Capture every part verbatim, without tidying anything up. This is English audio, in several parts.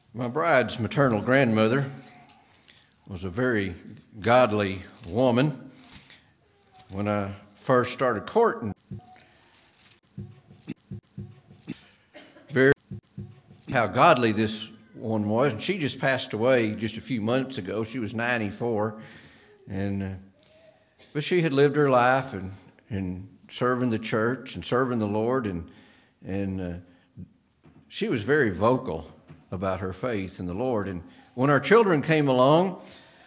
My bride's maternal grandmother was a very godly woman. When I first started courting, very how godly this one was. And she just passed away just a few months ago. She was ninety-four, and uh, but she had lived her life and and serving the church and serving the Lord, and and uh, she was very vocal about her faith in the Lord. And when our children came along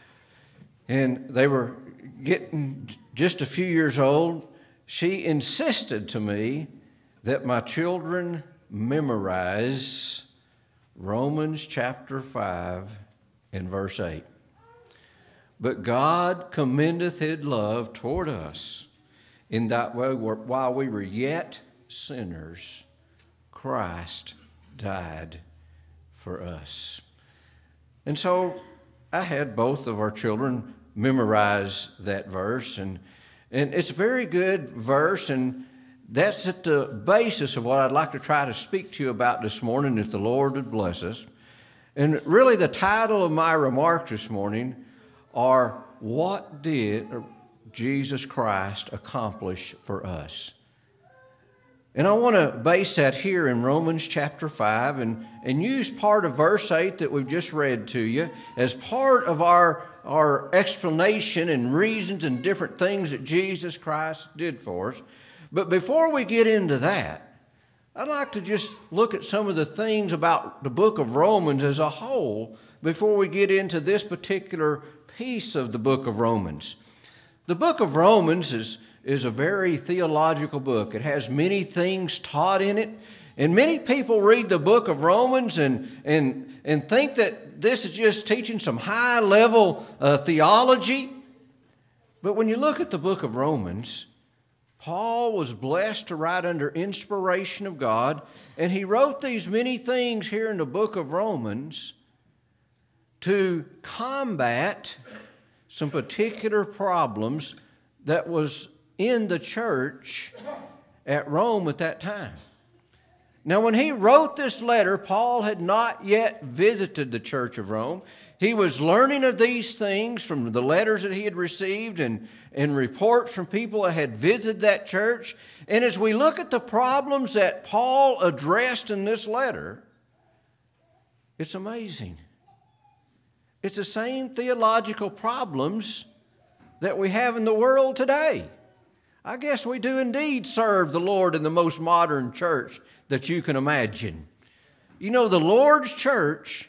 and they were getting just a few years old, she insisted to me that my children memorize Romans chapter five and verse eight. But God commendeth his love toward us, in that way, while we were yet sinners, Christ died for us. And so I had both of our children memorize that verse, and and it's a very good verse, and that's at the basis of what I'd like to try to speak to you about this morning, if the Lord would bless us. And really the title of my remarks this morning are, what did Jesus Christ accomplish for us? And I want to base that here in Romans chapter five and, and use part of verse eight that we've just read to you as part of our, our explanation and reasons and different things that Jesus Christ did for us. But before we get into that, I'd like to just look at some of the things about the book of Romans as a whole before we get into this particular piece of the book of Romans. The book of Romans is is a very theological book. It has many things taught in it. And many people read the book of Romans and, and, and think that this is just teaching some high-level uh, theology. But when you look at the book of Romans, Paul was blessed to write under inspiration of God, and he wrote these many things here in the book of Romans to combat some particular problems that was in the church at Rome at that time. Now, when he wrote this letter, Paul had not yet visited the church of Rome. He was learning of these things from the letters that he had received and, and reports from people that had visited that church. And as we look at the problems that Paul addressed in this letter, it's amazing. It's the same theological problems that we have in the world today. I guess we do indeed serve the Lord in the most modern church that you can imagine. You know, the Lord's church,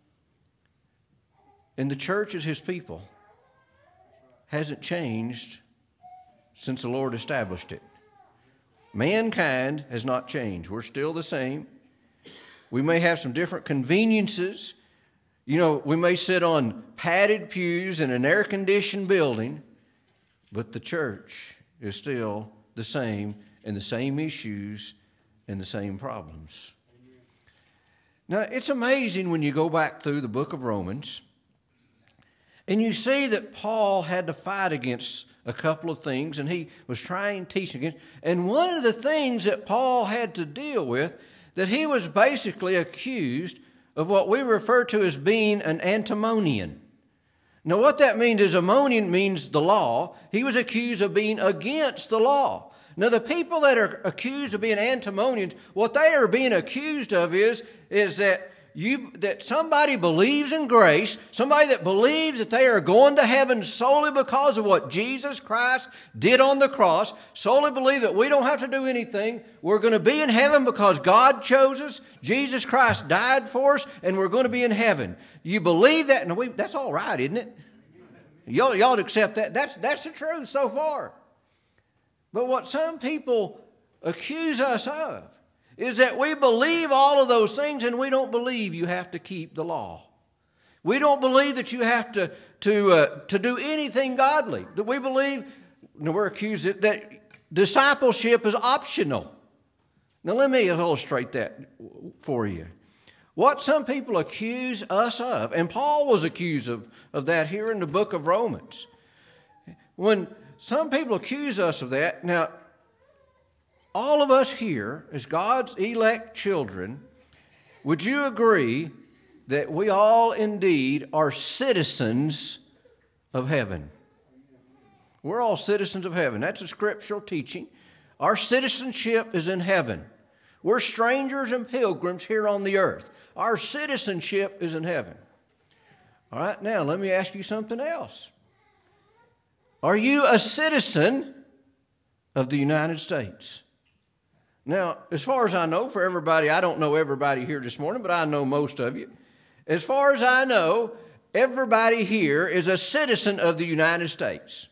and the church is his people, hasn't changed since the Lord established it. Mankind has not changed. We're still the same. We may have some different conveniences. You know, we may sit on padded pews in an air-conditioned building, but the church is still the same, and the same issues and the same problems. Now, it's amazing when you go back through the book of Romans and you see that Paul had to fight against a couple of things, and he was trying to teach against. And one of the things that Paul had to deal with, that he was basically accused of what we refer to as being an antinomian. Now, what that means is Ammonian means the law. He was accused of being against the law. Now, the people that are accused of being antinomians, what they are being accused of is, is that you that somebody believes in grace, somebody that believes that they are going to heaven solely because of what Jesus Christ did on the cross, solely believe that we don't have to do anything. We're going to be in heaven because God chose us. Jesus Christ died for us, and we're going to be in heaven. You believe that, and we, that's all right, isn't it? Y'all, y'all accept that. That's, that's the truth so far. But what some people accuse us of is that we believe all of those things, and we don't believe you have to keep the law. We don't believe that you have to, to, uh, to do anything godly. That we believe, no, we're accused that, that discipleship is optional. Now let me illustrate that for you. What some people accuse us of, and Paul was accused of, of that here in the book of Romans. When some people accuse us of that, now all of us here, as God's elect children, would you agree that we all indeed are citizens of heaven. We're all citizens of heaven. That's a scriptural teaching. Our citizenship is in heaven. We're strangers and pilgrims here on the earth. Our citizenship is in heaven. All right, now let me ask you something else. Are you a citizen of the United States? Now, as far as I know, for everybody, I don't know everybody here this morning, but I know most of you. As far as I know, everybody here is a citizen of the United States.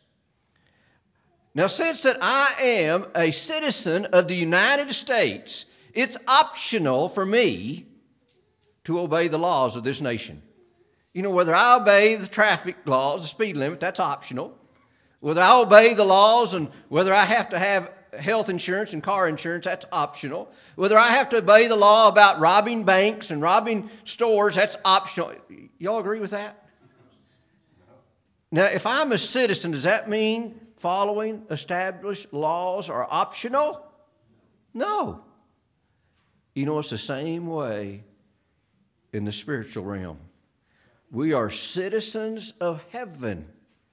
Now, since that I am a citizen of the United States, it's optional for me to obey the laws of this nation. You know, whether I obey the traffic laws, the speed limit, that's optional. Whether I obey the laws and whether I have to have health insurance and car insurance, that's optional. Whether I have to obey the law about robbing banks and robbing stores, that's optional. Y'all agree with that? Now, if I'm a citizen, does that mean following established laws are optional? No. You know, it's the same way in the spiritual realm. We are citizens of heaven,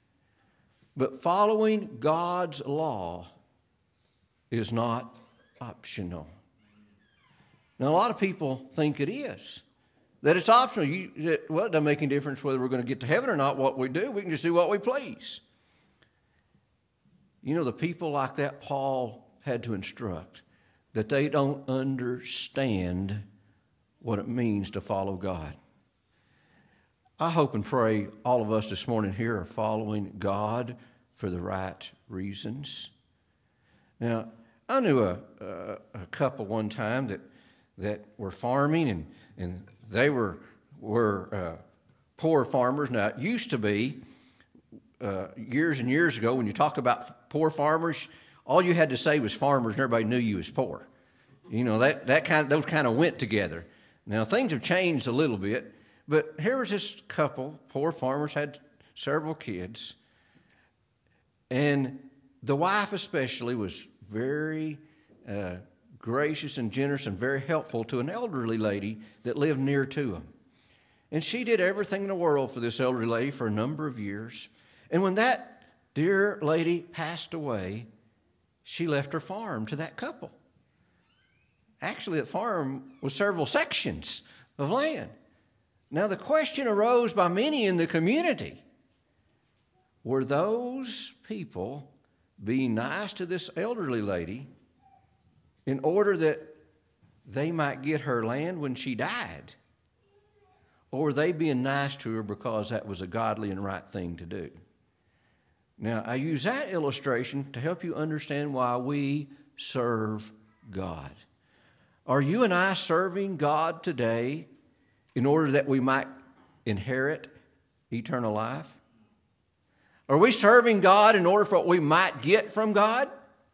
but following God's law is not optional. Now, a lot of people think it is, that it's optional. You, that, well, it doesn't make any difference whether we're going to get to heaven or not, what we do. We can just do what we please. You know, the people like that Paul had to instruct, that they don't understand what it means to follow God. I hope and pray all of us this morning here are following God for the right reasons. Now, I knew a, a, a couple one time that that were farming, and, and they were, were uh, poor farmers. Now, it used to be, uh, years and years ago, when you talked about poor farmers, all you had to say was farmers, and everybody knew you was poor. You know, that, that kind of, those kind of went together. Now, things have changed a little bit, but here was this couple, poor farmers, had several kids, and the wife especially was very uh, gracious and generous and very helpful to an elderly lady that lived near to them. And she did everything in the world for this elderly lady for a number of years. And when that dear lady passed away, she left her farm to that couple. Actually, that farm was several sections of land. Now, the question arose by many in the community, were those people being nice to this elderly lady in order that they might get her land when she died? Or were they being nice to her because that was a godly and right thing to do? Now, I use that illustration to help you understand why we serve God. Are you and I serving God today in order that we might inherit eternal life? Are we serving God in order for what we might get from God?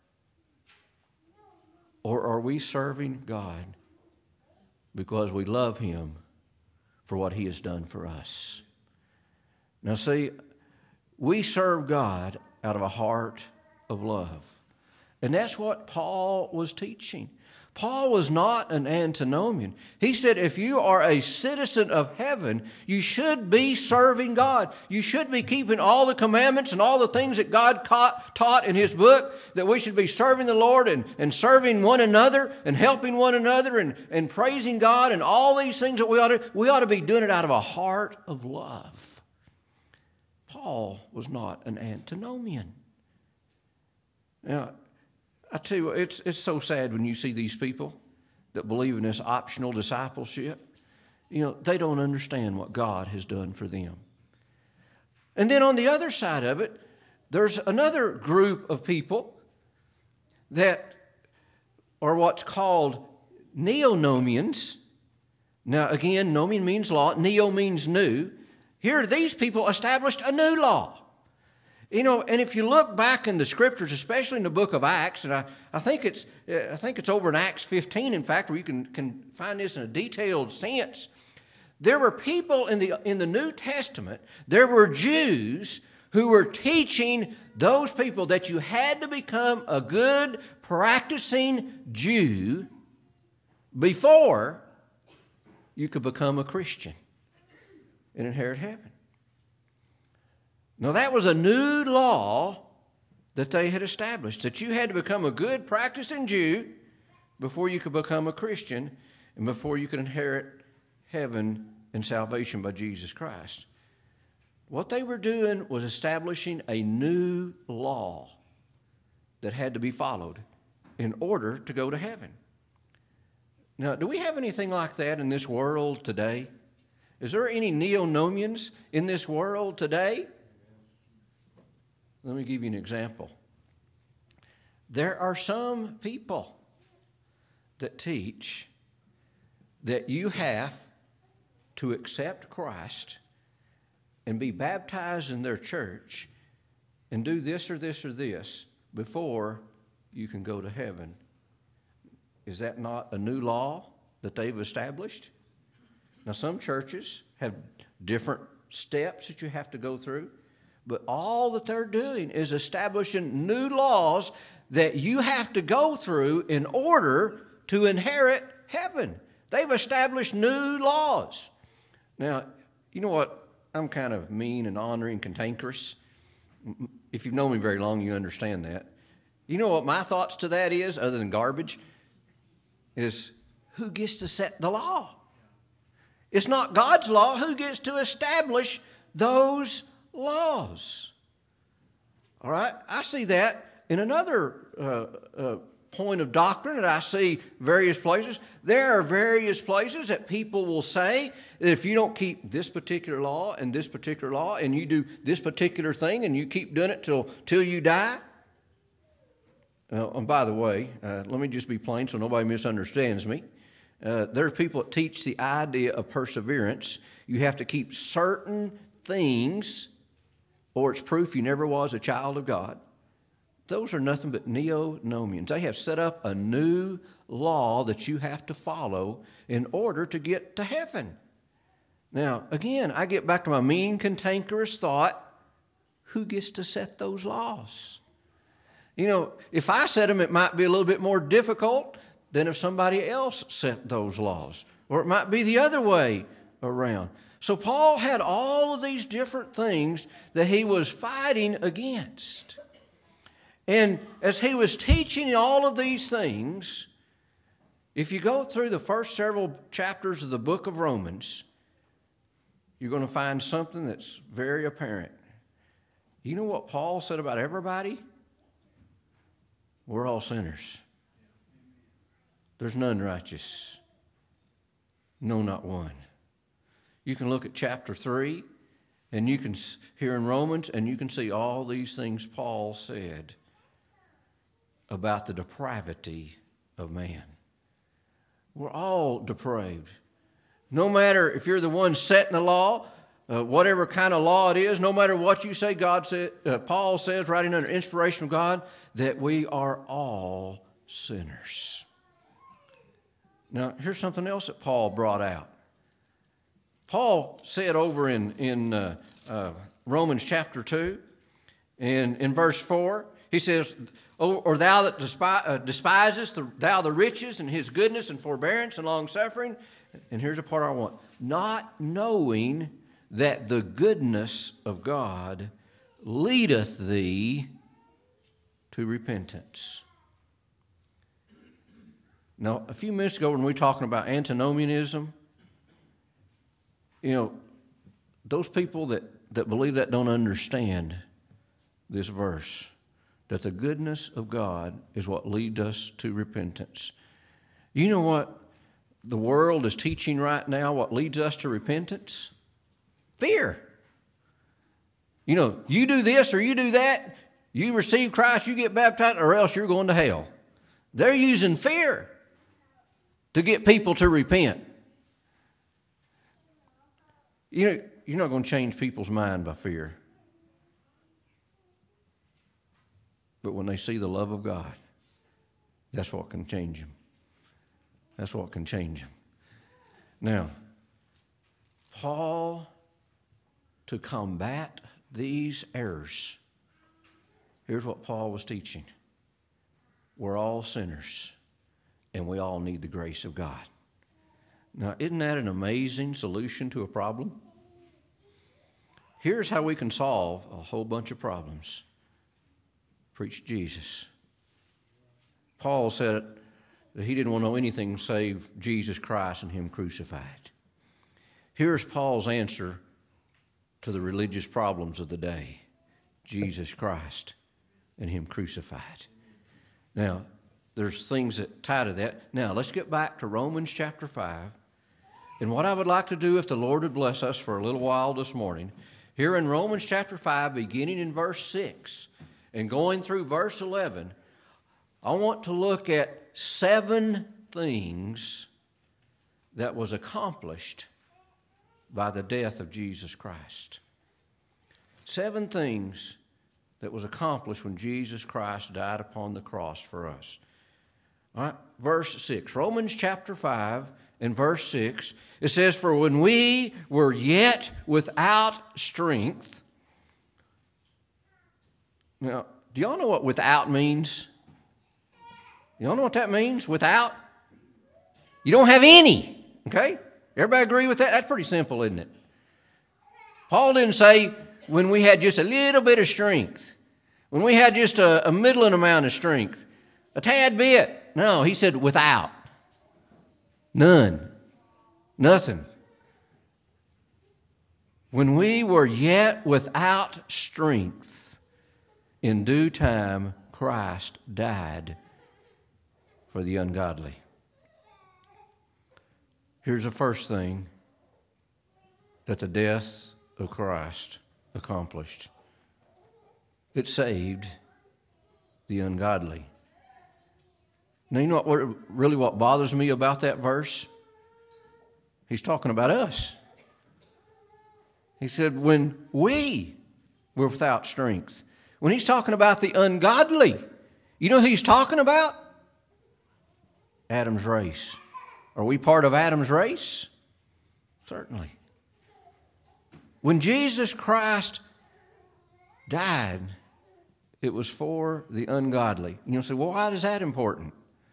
Or are we serving God because we love Him for what He has done for us? Now see, we serve God out of a heart of love. And that's what Paul was teaching. Paul was not an antinomian. He said if you are a citizen of heaven, you should be serving God. You should be keeping all the commandments and all the things that God taught in His book, that we should be serving the Lord and, and serving one another and helping one another and, and praising God and all these things that we ought to, we ought to be doing it out of a heart of love. Paul was not an antinomian. Now, I tell you what, it's, it's so sad when you see these people that believe in this optional discipleship. You know, they don't understand what God has done for them. And then on the other side of it, there's another group of people that are what's called neonomians. Now, again, nomian means law, neo means new. Here, these people established a new law. You know, and if you look back in the Scriptures, especially in the book of Acts, and I, I think it's I think it's over in Acts fifteen, in fact, where you can, can find this in a detailed sense. There were people in the in the New Testament, there were Jews who were teaching those people that you had to become a good, practicing Jew before you could become a Christian. and inherit heaven. Now, that was a new law that they had established, that you had to become a good practicing Jew before you could become a Christian and before you could inherit heaven and salvation by Jesus Christ. What they were doing was establishing a new law that had to be followed in order to go to heaven. Now, do we have anything like that in this world today? Is there any neo-nomians in this world today? Let me give you an example. There are some people that teach that you have to accept Christ and be baptized in their church and do this or this or this before you can go to heaven. Is that not a new law that they've established? Now, some churches have different steps that you have to go through, but all that they're doing is establishing new laws that you have to go through in order to inherit heaven. They've established new laws. Now, you know what? I'm kind of mean and ornery and cantankerous. If you've known me very long, you understand that. You know what my thoughts to that is, other than garbage, is who gets to set the law? It's not God's law. Who gets to establish those laws? All right? I see that in another uh, uh, point of doctrine that I see various places. There are various places that people will say that if you don't keep this particular law and this particular law and you do this particular thing and you keep doing it till, till you die. Uh, and by the way, uh, let me just be plain so nobody misunderstands me. Uh, there are people that teach the idea of perseverance. You have to keep certain things or it's proof you never was a child of God. Those are nothing but neo-nomians. They have set up a new law that you have to follow in order to get to heaven. Now, again, I get back to my mean, cantankerous thought. Who gets to set those laws? You know, if I set them, it might be a little bit more difficult than if somebody else set those laws. Or it might be the other way around. So Paul had all of these different things that he was fighting against. And as he was teaching all of these things, if you go through the first several chapters of the book of Romans, you're going to find something that's very apparent. You know what Paul said about everybody? We're all sinners. There's none righteous. No, not one. You can look at chapter three, and you can, here in Romans, and you can see all these things Paul said about the depravity of man. We're all depraved. No matter if you're the one setting the law, uh, whatever kind of law it is, no matter what you say, God said, uh, Paul says, writing under inspiration of God, that we are all sinners. Now, here's something else that Paul brought out. Paul said over in, in uh, uh, Romans chapter two, and in verse four, he says, Or, or thou that despise, uh, despisest the, thou the riches and his goodness and forbearance and long-suffering. And here's the part I want. Not knowing that the goodness of God leadeth thee to repentance. Now, a few minutes ago when we were talking about antinomianism, you know, those people that, that believe that don't understand this verse. That the goodness of God is what leads us to repentance. You know what the world is teaching right now, what leads us to repentance? Fear. You know, you do this or you do that, you receive Christ, you get baptized, or else you're going to hell. They're using fear to get people to repent. You know, you're not going to change people's mind by fear. But when they see the love of God, that's what can change them. That's what can change them. Now, Paul, to combat these errors, here's what Paul was teaching. We're all sinners, and we all need the grace of God. Now, isn't that an amazing solution to a problem? Here's how we can solve a whole bunch of problems. Preach Jesus. Paul said that he didn't want to know anything save Jesus Christ and Him crucified. Here's Paul's answer to the religious problems of the day. Jesus Christ and Him crucified. Now, there's things that tie to that. Now, let's get back to Romans chapter five. And what I would like to do, if the Lord would bless us for a little while this morning, here in Romans chapter five, beginning in verse six and going through verse eleven, I want to look at seven things that was accomplished by the death of Jesus Christ. Seven things that was accomplished when Jesus Christ died upon the cross for us. All right, verse six, Romans chapter five and verse six, it says, "For when we were yet without strength." Now, do y'all know what without means? Y'all know what that means? Without? You don't have any, okay? Everybody agree with that? That's pretty simple, isn't it? Paul didn't say when we had just a little bit of strength, when we had just a, a middling amount of strength, a tad bit. No, he said without. None. Nothing. When we were yet without strength, in due time Christ died for the ungodly. Here's the first thing that the death of Christ accomplished. It saved the ungodly. Now, you know what, what really what bothers me about that verse? He's talking about us. He said, when we were without strength. When he's talking about the ungodly, you know who he's talking about? Adam's race. Are we part of Adam's race? Certainly. When Jesus Christ died, it was for the ungodly. You know, say, well, why is that important?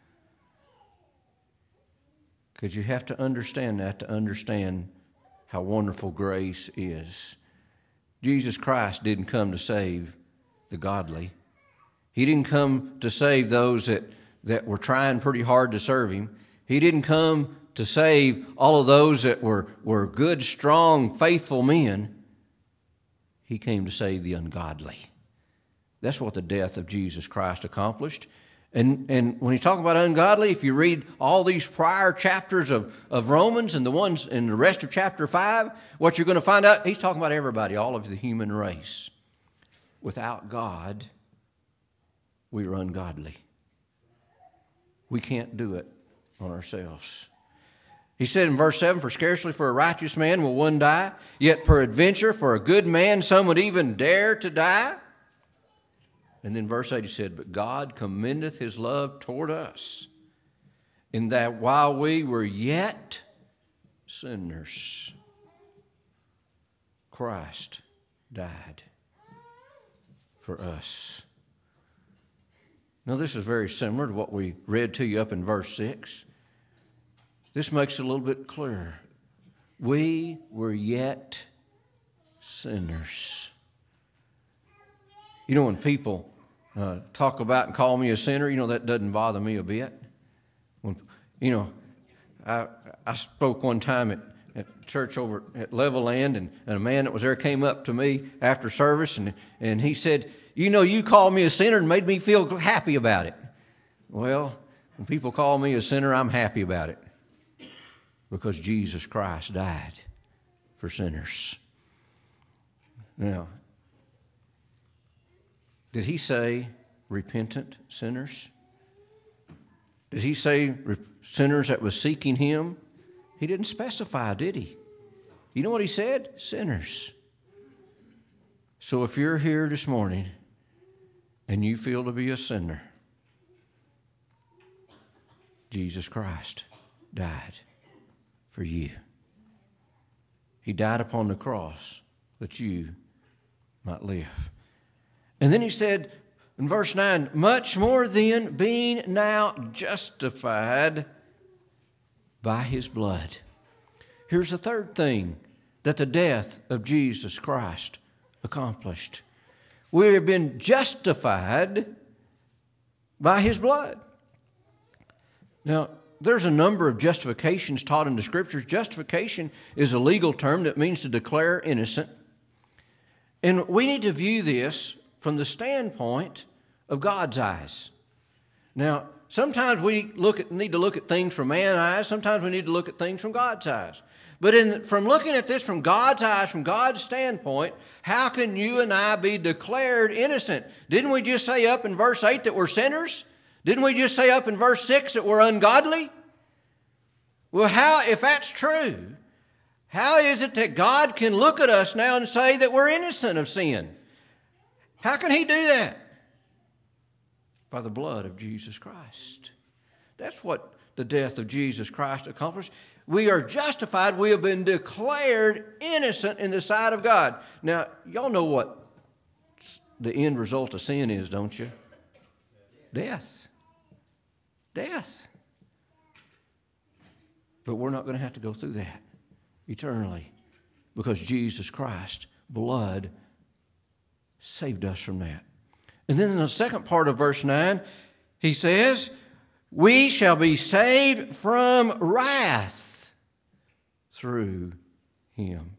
Because you have to understand that to understand how wonderful grace is. Jesus Christ didn't come to save the godly. He didn't come to save those that, that were trying pretty hard to serve Him. He didn't come to save all of those that were, were good, strong, faithful men. He came to save the ungodly. That's what the death of Jesus Christ accomplished. And, and when he's talking about ungodly, if you read all these prior chapters of, of Romans and the ones in the rest of chapter five, what you're going to find out, he's talking about everybody, all of the human race. Without God, we are ungodly. We can't do it on ourselves. He said in verse seven, "For scarcely for a righteous man will one die, yet peradventure for a good man some would even dare to die." And then verse eight he said, "But God commendeth His love toward us, in that while we were yet sinners, Christ died for us." Now this is very similar to what we read to you up in verse six. This makes it a little bit clearer. We were yet sinners. You know, when people uh, talk about and call me a sinner, you know, that doesn't bother me a bit. When, you know, I, I spoke one time at, at church over at Levelland, and, and a man that was there came up to me after service, and, and he said, "You know, you called me a sinner and made me feel happy about it." Well, when people call me a sinner, I'm happy about it, because Jesus Christ died for sinners. Now, did He say repentant sinners? Did He say re- sinners that was seeking Him? He didn't specify, did He? You know what He said? Sinners. So if you're here this morning and you feel to be a sinner, Jesus Christ died for you. He died upon the cross that you might live. And then he said in verse nine, "Much more then, being now justified by His blood." Here's the third thing that the death of Jesus Christ accomplished. We have been justified by His blood. Now, there's a number of justifications taught in the Scriptures. Justification is a legal term that means to declare innocent. And we need to view this from the standpoint of God's eyes. Now, sometimes we look at, need to look at things from man's eyes. Sometimes we need to look at things from God's eyes. But in, from looking at this from God's eyes, from God's standpoint, how can you and I be declared innocent? Didn't we just say up in verse eight that we're sinners? Didn't we just say up in verse six that we're ungodly? Well, how, if that's true, how is it that God can look at us now and say that we're innocent of sin? How can He do that? By the blood of Jesus Christ. That's what the death of Jesus Christ accomplished. We are justified. We have been declared innocent in the sight of God. Now, y'all know what the end result of sin is, don't you? Death. Death. But we're not going to have to go through that eternally because Jesus Christ's blood saved us from that. And then in the second part of verse nine, he says, we shall be saved from wrath through Him.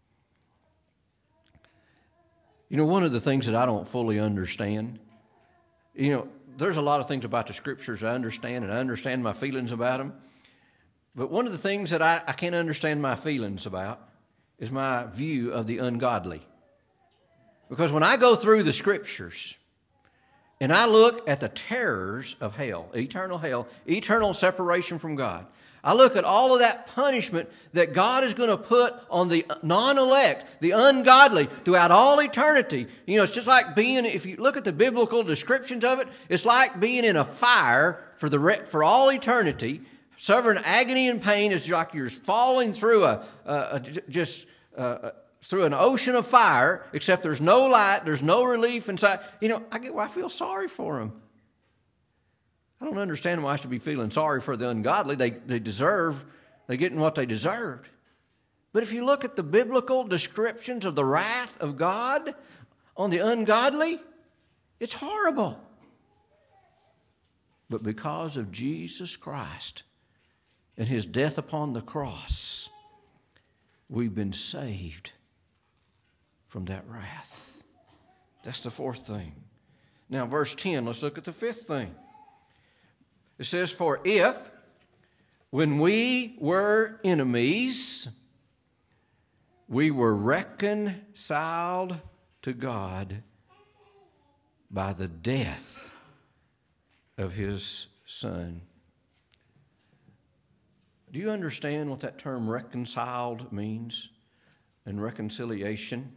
You know, one of the things that I don't fully understand, you know, there's a lot of things about the Scriptures I understand, and I understand my feelings about them. But one of the things that I, I can't understand my feelings about is my view of the ungodly. Because when I go through the Scriptures and I look at the terrors of hell, eternal hell, eternal separation from God, I look at all of that punishment that God is going to put on the non-elect, the ungodly, throughout all eternity. You know, it's just like being, if you look at the biblical descriptions of it, it's like being in a fire for the for all eternity, suffering agony and pain. It's like you're falling through a, a, a just uh, through an ocean of fire, except there's no light, there's no relief inside. You know, I get why I feel sorry for them. I don't understand why I should be feeling sorry for the ungodly. They, they deserve, they're getting what they deserved. But if you look at the biblical descriptions of the wrath of God on the ungodly, it's horrible. But because of Jesus Christ and His death upon the cross, we've been saved from that wrath. That's the fourth thing. Now, verse ten, let's look at the fifth thing. It says, for if, when we were enemies, we were reconciled to God by the death of His Son. Do you understand what that term reconciled means and reconciliation?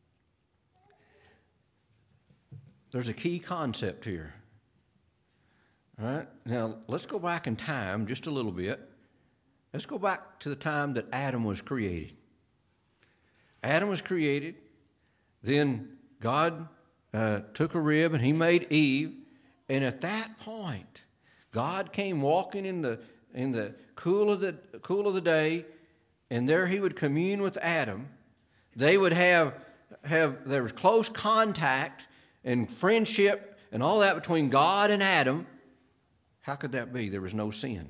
There's a key concept here. All right, now let's go back in time just a little bit. Let's go back to the time that Adam was created. Adam was created, then God uh, took a rib and He made Eve, and at that point, God came walking in the in the cool of the cool of the day, and there He would commune with Adam. They would have have there was close contact and friendship and all that between God and Adam. How could that be? There was no sin.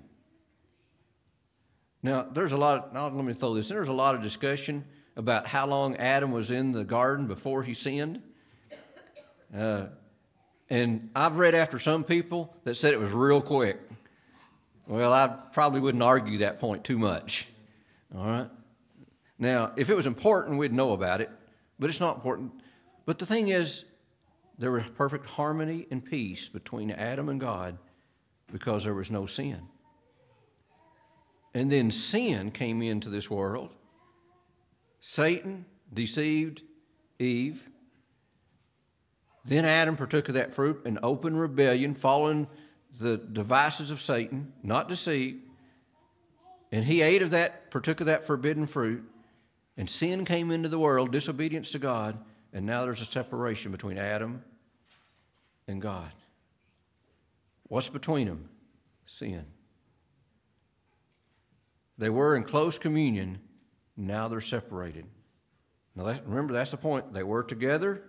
Now, there's a lot of, now let me throw this in. There's a lot of discussion about how long Adam was in the garden before he sinned. Uh, and I've read after some people that said it was real quick. Well, I probably wouldn't argue that point too much. All right? Now, if it was important, we'd know about it, but it's not important. But the thing is, there was perfect harmony and peace between Adam and God because there was no sin. And then sin came into this world. Satan deceived Eve. Then Adam partook of that fruit in open rebellion, following the devices of Satan, not deceived. And he ate of that, partook of that forbidden fruit. And sin came into the world, disobedience to God. And now there's a separation between Adam and God. What's between them? Sin. They were in close communion. Now they're separated. Now, that, remember, that's the point. They were together.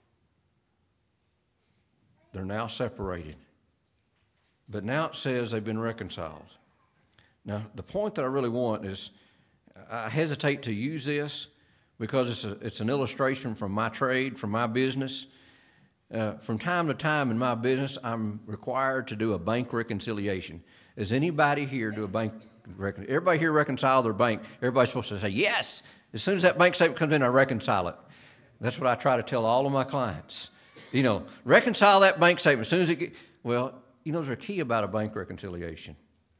They're now separated. But now it says they've been reconciled. Now, the point that I really want is, I hesitate to use this because it's, a, it's an illustration from my trade, from my business. Uh, from time to time in my business, I'm required to do a bank reconciliation. Is anybody here do a bank reconciliation? Everybody here reconcile their bank. Everybody's supposed to say, yes. As soon as that bank statement comes in, I reconcile it. That's what I try to tell all of my clients. You know, reconcile that bank statement as soon as it gets, well, you know, there's a key about a bank reconciliation.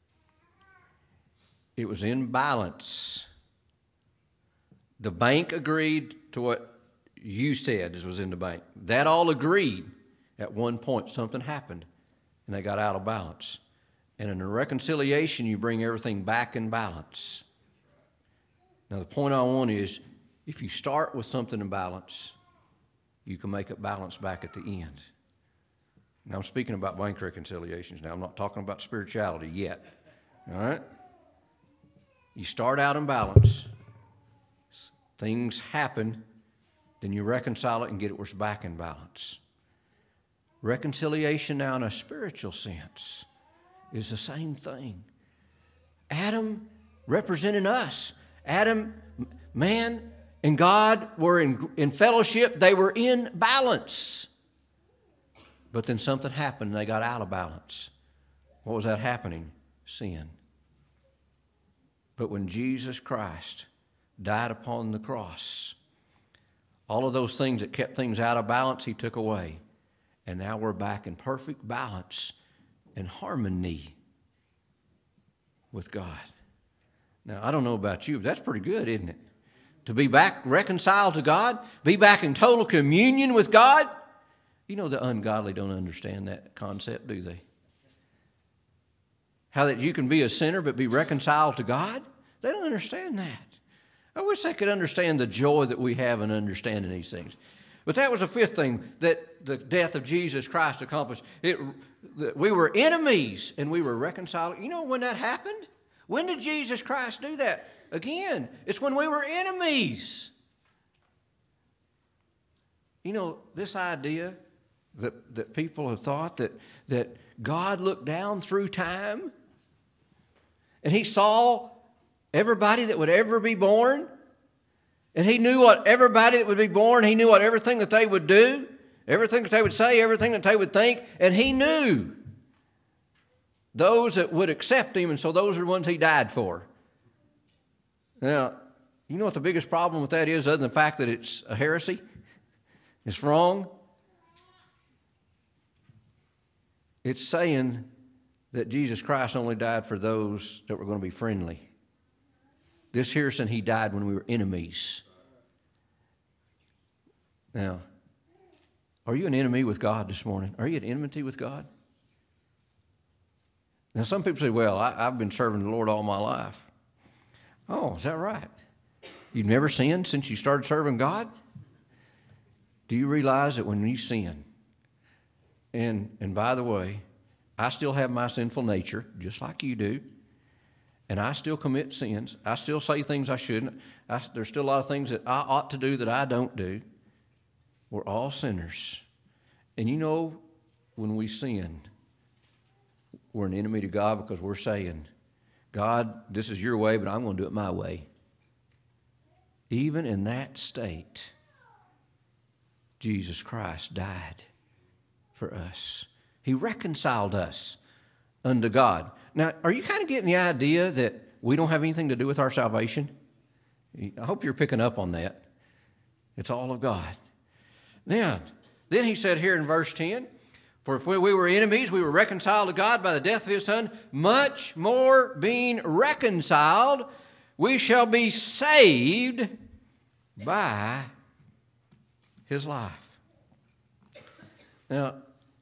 It was in balance. The bank agreed to what you said was in the bank. That all agreed. At one point, something happened, and they got out of balance. And in a reconciliation, you bring everything back in balance. Now, the point I want is, if you start with something in balance, you can make it balance back at the end. Now, I'm speaking about bank reconciliations now. I'm not talking about spirituality yet. All right? You start out in balance. Things happen. Then you reconcile it and get it back in balance. Reconciliation now in a spiritual sense is the same thing. Adam representing us. Adam, man, and God were in, in fellowship. They were in balance. But then something happened and they got out of balance. What was that happening? Sin. But when Jesus Christ died upon the cross, all of those things that kept things out of balance, he took away. And now we're back in perfect balance and harmony with God. Now, I don't know about you, but that's pretty good, isn't it? To be back reconciled to God, be back in total communion with God. You know, the ungodly don't understand that concept, do they? How that you can be a sinner but be reconciled to God? They don't understand that. I wish they could understand the joy that we have in understanding these things. But that was the fifth thing that the death of Jesus Christ accomplished. It, we were enemies and we were reconciled. You know when that happened? When did Jesus Christ do that? Again, it's when we were enemies. You know, this idea that, that people have thought that, that God looked down through time and he saw everybody that would ever be born, and he knew what everybody that would be born, he knew what everything that they would do, everything that they would say, everything that they would think, and he knew those that would accept him, and so those are the ones he died for. Now, you know what the biggest problem with that is, other than the fact that it's a heresy? It's wrong. It's saying that Jesus Christ only died for those that were going to be friendly. This here said he died when we were enemies. Now, are you an enemy with God this morning? Are you at enmity with God? Now, some people say, well, I, I've been serving the Lord all my life. Oh, is that right? You've never sinned since you started serving God? Do you realize that when you sin, and, and by the way, I still have my sinful nature, just like you do, and I still commit sins. I still say things I shouldn't. I, there's still a lot of things that I ought to do that I don't do. We're all sinners. And you know, when we sin, we're an enemy to God because we're saying, God, this is your way, but I'm going to do it my way. Even in that state, Jesus Christ died for us. He reconciled us unto God. Now, are you kind of getting the idea that we don't have anything to do with our salvation? I hope you're picking up on that. It's all of God. Then, then he said here in verse ten, for if we were enemies, we were reconciled to God by the death of his Son, much more being reconciled, we shall be saved by his life. Now,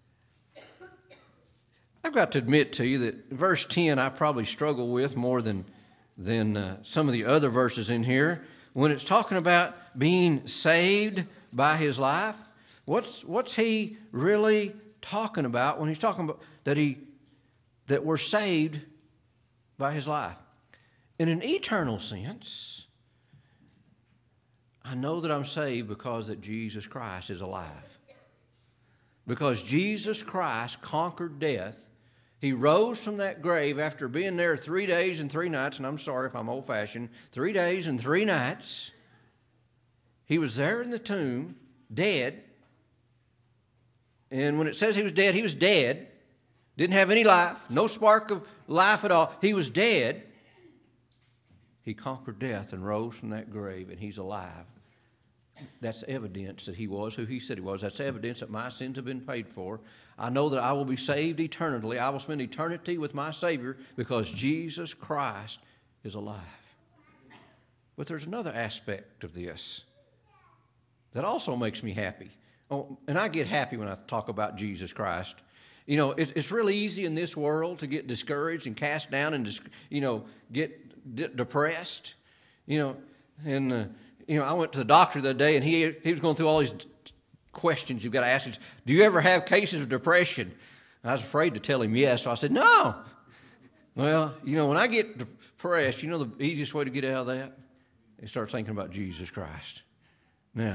I've got to admit to you that verse ten I probably struggle with more than, than uh, some of the other verses in here. When it's talking about being saved by his life, what's, what's he really talking about when he's talking about that, he, that we're saved by his life? In an eternal sense, I know that I'm saved because that Jesus Christ is alive. Because Jesus Christ conquered death. He rose from that grave after being there three days and three nights, and I'm sorry if I'm old-fashioned, three days and three nights. He was there in the tomb, dead. And when it says he was dead, he was dead. Didn't have any life, no spark of life at all. He was dead. He conquered death and rose from that grave, and he's alive. That's evidence that he was who he said he was. That's evidence that my sins have been paid for. I know that I will be saved eternally. I will spend eternity with my Savior because Jesus Christ is alive. But there's another aspect of this that also makes me happy. Oh, and I get happy when I talk about Jesus Christ. You know, it, it's really easy in this world to get discouraged and cast down and, you know, get d- depressed. You know, and... Uh, You know, I went to the doctor the other day, and he he was going through all these questions you've got to ask. Him. Do you ever have cases of depression? I was afraid to tell him yes, so I said, no. Well, you know, when I get depressed, you know the easiest way to get out of that? Is start thinking about Jesus Christ. Now,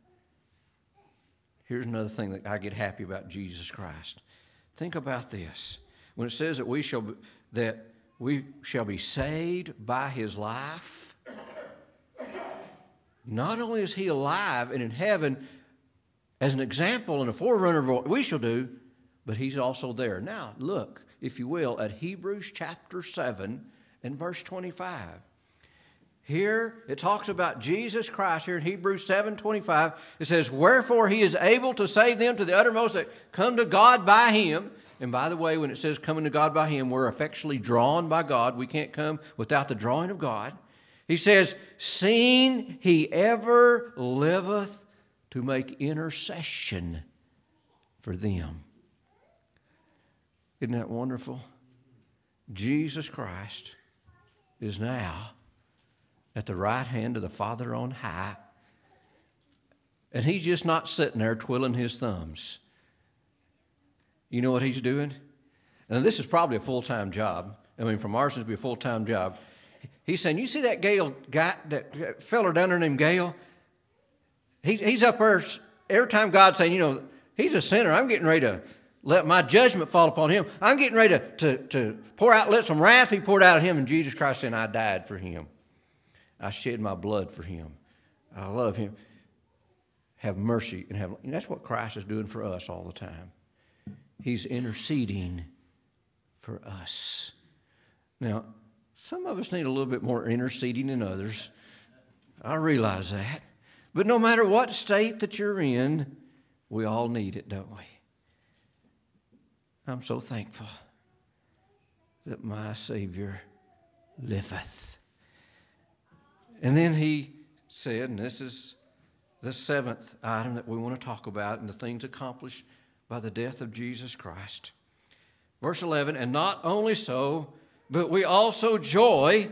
here's another thing that I get happy about Jesus Christ. Think about this. When it says that we shall be, that we shall be saved by his life, not only is he alive and in heaven as an example and a forerunner of what we shall do, but he's also there. Now, look, if you will, at Hebrews chapter seven and verse twenty-five. Here, it talks about Jesus Christ here in Hebrews seven twenty-five. It says, wherefore he is able to save them to the uttermost that come to God by him. And by the way, when it says coming to God by him, we're effectually drawn by God. We can't come without the drawing of God. He says, seeing he ever liveth to make intercession for them. Isn't that wonderful? Jesus Christ is now at the right hand of the Father on high. And he's just not sitting there twiddling his thumbs. You know what he's doing? And this is probably a full-time job. I mean, from ours, it'd be a full-time job. He's saying, you see that Gale guy, that feller down there named Gale? He, he's up there every time God's saying, you know, he's a sinner. I'm getting ready to let my judgment fall upon him. I'm getting ready to, to, to pour out, let some wrath be poured out of him. And Jesus Christ saying, I died for him. I shed my blood for him. I love him. Have mercy and have, and that's what Christ is doing for us all the time. He's interceding for us. Now, some of us need a little bit more interceding than others. I realize that. But no matter what state that you're in, we all need it, don't we? I'm so thankful that my Savior liveth. And then he said, and this is the seventh item that we want to talk about and the things accomplished by the death of Jesus Christ. Verse eleven, and not only so, but we also joy.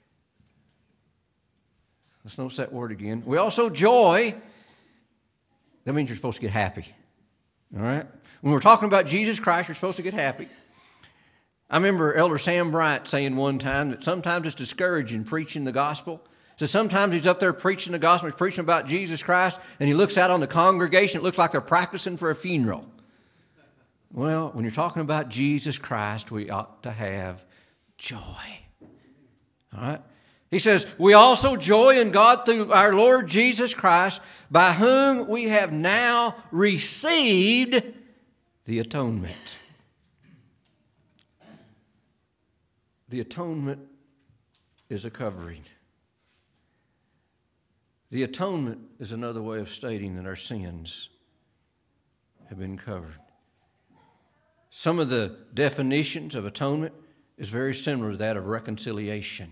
Let's notice that word again. We also joy. That means you're supposed to get happy. All right? When we're talking about Jesus Christ, you're supposed to get happy. I remember Elder Sam Bryant saying one time that sometimes it's discouraging preaching the gospel. So sometimes he's up there preaching the gospel, he's preaching about Jesus Christ, and he looks out on the congregation, it looks like they're practicing for a funeral. Well, when you're talking about Jesus Christ, we ought to have joy. All right? He says, we also joy in God through our Lord Jesus Christ, by whom we have now received the atonement. The atonement is a covering. The atonement is another way of stating that our sins have been covered. Some of the definitions of atonement is very similar to that of reconciliation.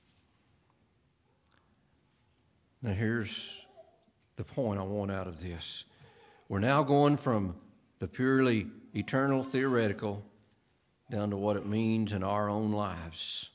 Now here's the point I want out of this. We're now going from the purely eternal theoretical down to what it means in our own lives.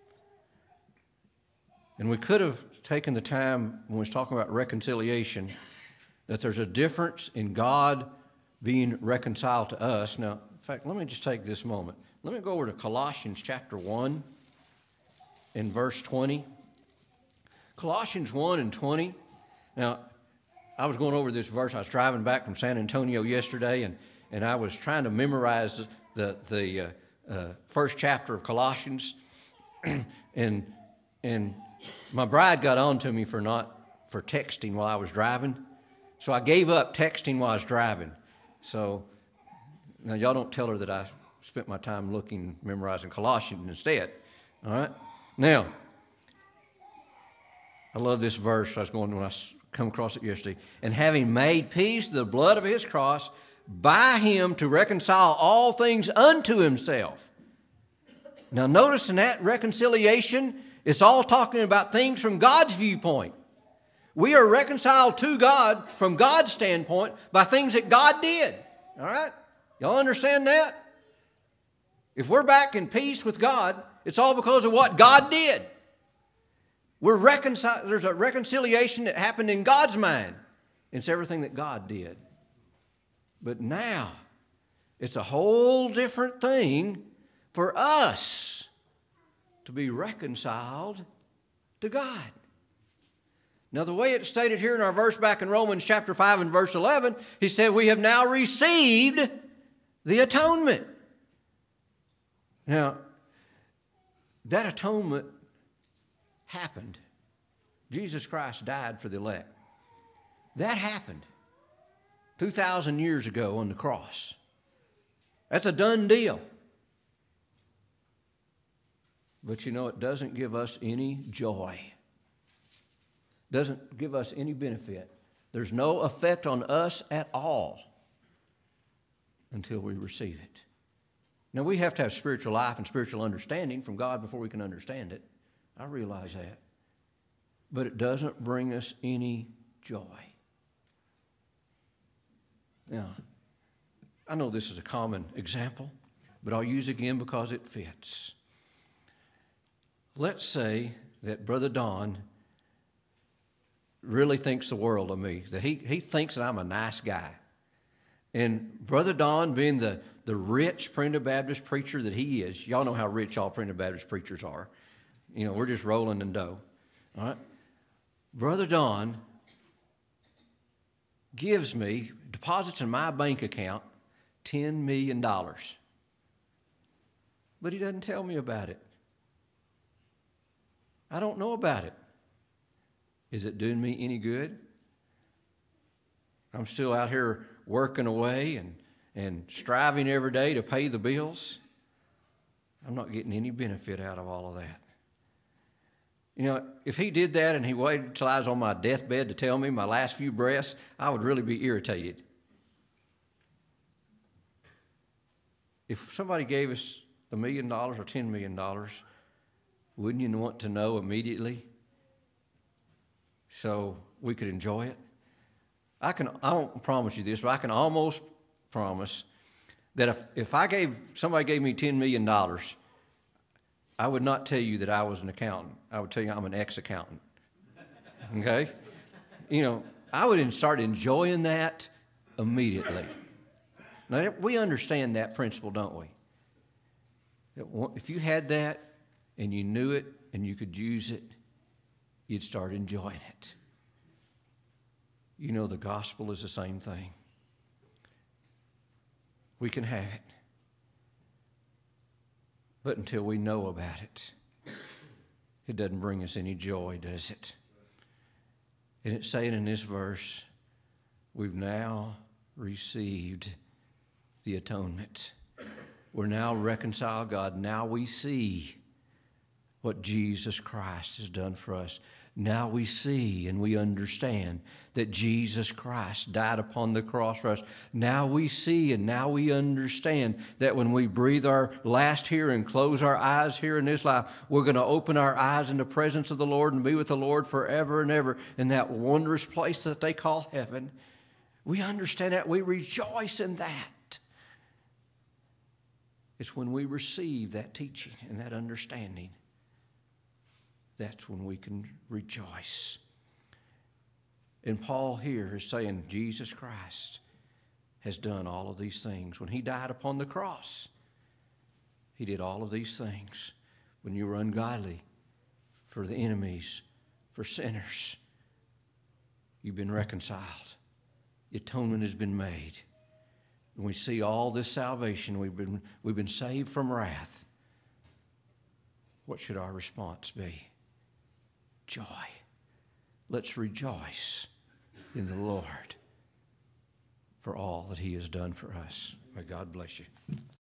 And we could have taken the time when we was talking about reconciliation that there's a difference in God being reconciled to us. Now, in fact, let me just take this moment. Let me go over to Colossians chapter one and verse twenty. Colossians one and twenty. Now, I was going over this verse. I was driving back from San Antonio yesterday, and, and I was trying to memorize the, the uh, uh, first chapter of Colossians. and and my bride got on to me for not for texting while I was driving. So I gave up texting while I was driving. So now y'all don't tell her that I spent my time looking, memorizing Colossians instead. All right? Now, I love this verse. I was going when I come across it yesterday. And having made peace, the blood of his cross, by him to reconcile all things unto himself. Now notice in that reconciliation, it's all talking about things from God's viewpoint. We are reconciled to God from God's standpoint by things that God did. All right? Y'all understand that? If we're back in peace with God, it's all because of what God did. We're reconciled. There's a reconciliation that happened in God's mind. It's everything that God did. But now, it's a whole different thing for us to be reconciled to God. Now, the way it's stated here in our verse back in Romans chapter five and verse eleven, he said, we have now received the atonement. Now, that atonement happened. Jesus Christ died for the elect. That happened two thousand years ago on the cross. That's a done deal. But you know, it doesn't give us any joy. Doesn't give us any benefit. There's no effect on us at all until we receive it. Now, we have to have spiritual life and spiritual understanding from God before we can understand it. I realize that. But it doesn't bring us any joy. Now, I know this is a common example, but I'll use it again because it fits. Let's say that Brother Don really thinks the world of me, that he, he thinks that I'm a nice guy. And Brother Don, being the, the rich Primitive Baptist preacher that he is, y'all know how rich all Primitive Baptist preachers are. You know, we're just rolling in dough. All right? Brother Don gives me, deposits in my bank account, ten million dollars. But he doesn't tell me about it. I don't know about it. Is it doing me any good? I'm still out here working away and, and striving every day to pay the bills. I'm not getting any benefit out of all of that. You know, if he did that and he waited till I was on my deathbed to tell me my last few breaths, I would really be irritated. If somebody gave us a million dollars or ten million dollars, wouldn't you want to know immediately so we could enjoy it? I can, I don't promise you this, but I can almost promise that if, if I gave, somebody gave me ten million dollars, I would not tell you that I was an accountant. I would tell you I'm an ex-accountant. Okay? You know, I would start enjoying that immediately. Now, we understand that principle, don't we? That if you had that and you knew it and you could use it, you'd start enjoying it. You know, the gospel is the same thing. We can have it. But until we know about it, it doesn't bring us any joy, does it? And it's saying in this verse, we've now received the atonement. We're now reconciled to God. Now we see what Jesus Christ has done for us. Now we see and we understand that Jesus Christ died upon the cross for us. Now we see and now we understand that when we breathe our last here and close our eyes here in this life, we're going to open our eyes in the presence of the Lord and be with the Lord forever and ever in that wondrous place that they call heaven. We understand that. We rejoice in that. It's when we receive that teaching and that understanding, that's when we can rejoice. And Paul here is saying Jesus Christ has done all of these things. When he died upon the cross, he did all of these things. When you were ungodly, for the enemies, for sinners, You've been reconciled. The atonement has been made. When we see all this salvation, we've been, we've been saved from wrath. What should our response be? Joy. Let's rejoice in the Lord for all that he has done for us. May God bless you.